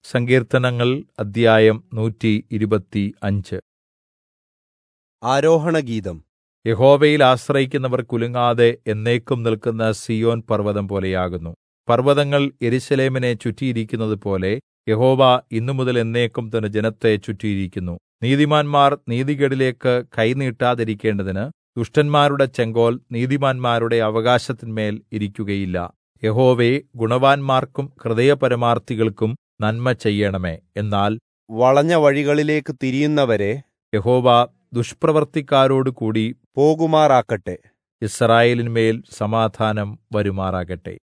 സങ്കീർത്തനങ്ങൾ അദ്ധ്യായം 125. ആരോഹണഗീതം. യഹോവയിൽ ആശ്രയിക്കുന്നവർ കുലുങ്ങാതെ എന്നേക്കും നിൽക്കുന്ന സീയോൻ പർവ്വതം പോലെയാകുന്നു. പർവ്വതങ്ങൾ യെരൂശലേമിനെ ചുറ്റിയിരിക്കുന്നതുപോലെ യഹോവ ഇന്നുമുതൽ എന്നേക്കും തന്റെ ജനത്തെ ചുറ്റിയിരിക്കുന്നു. നീതിമാന്മാർ നീതികേടിലേക്ക് കൈ നീട്ടാതിരിക്കേണ്ടതിന് ദുഷ്ടന്മാരുടെ ചെങ്കോൽ നീതിമാന്മാരുടെ അവകാശത്തിന്മേൽ ഇരിക്കുകയില്ല. യഹോവേ, ഗുണവാന്മാർക്കും ഹൃദയപരമാർത്ഥികൾക്കും നന്മ ചെയ്യണമേ. എന്നാൽ വളഞ്ഞ വഴികളിലേക്ക് തിരിയുന്നവരെ യഹോവ ദുഷ്പ്രവൃത്തിക്കാരോടുകൂടി പോകുമാറാക്കട്ടെ. യിസ്രായേലിന്മേൽ സമാധാനം വരുമാറാകട്ടെ.